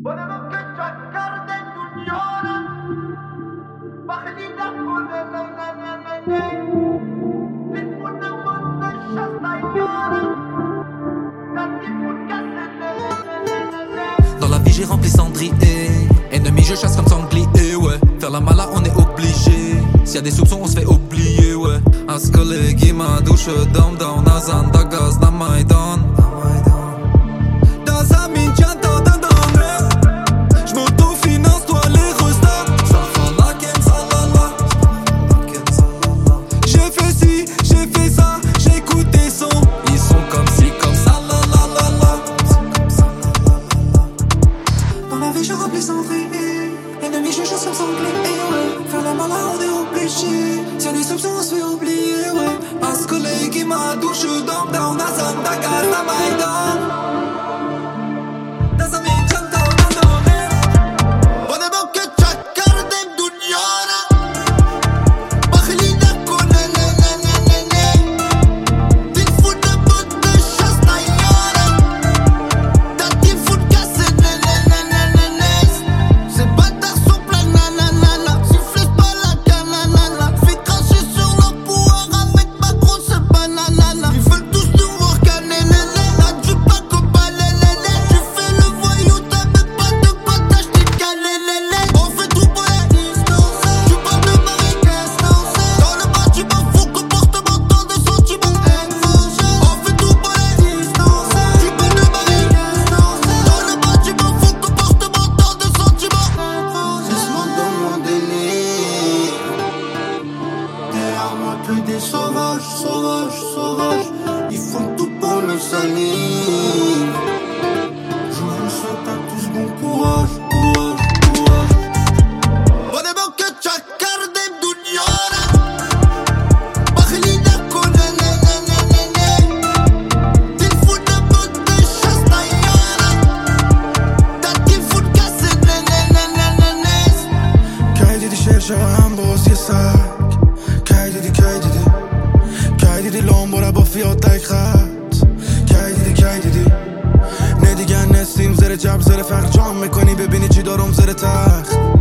Dans la vie j'ai rempli cendrier. Ennemi je chasse comme sanglier, ouais. Faire la mala on est obligé. S'il y a des soupçons on se fait oublier, ouais. Askolegi ma douche dam down Nazan da gaz na Maïdan. Da zamin tianta da damre. J'm'autofinance toi les restats. Salfala ken salala. J'ai fait ci, j'ai fait ça. J'écoute des sons. Ils sont comme ci, comme ça, la la la la. Dans la vie je remplis cendrier. Ennemi je chasse comme sanglier, ouais. Faire la mala on est obligé. S'il y a des soupçons on se fait oublier, ouais. Askolegi ma douche dam down Nazan da gaz na Maïdan. Da zamin tianta da damre. وانا ممكن تشكرني بدنيانا بخلينا كنا لا لا لا لا لا تنفوت بد الشاس طيارة دا تنفوت كاس لا لا لا لا لا لا c'est pas ta souple la la la la siffle pas la canana la fais cracher sur le pouvoir avec ma grosse banana ils veulent tous nous voir caner la la la tu pas comme pas la la la tu fais le voyou t'as même pas de quoi t'acheter calé la la on fait tout pour la distance tu parles de marécasse dans le bâtiment fou comportement tant de sentiments on fait tout pour la distance tu parles de marécasse dans le bâtiment fou comportement tant de sentiments c'est ce monde dans mon délire derrière moi que des sauvages sauvages sauvages ils font tout pour le salir je vous souhaite à tous bon courage courage courage وانا ممكن تشكرني بدنيانا بخلينا كنا لا لا لا لا لا تنفوت بد الشاس طيارة دا تنفوت كاس لا لا لا لا لا لا Kay dedi şerşe hem boz yasak. Kay dedi Kay dedi lombora با فیاتک خط. Kay dedi نه دیگر نسیم زیر جب زیر فخر جام میکنی ببینی چی دارم زیر تخت.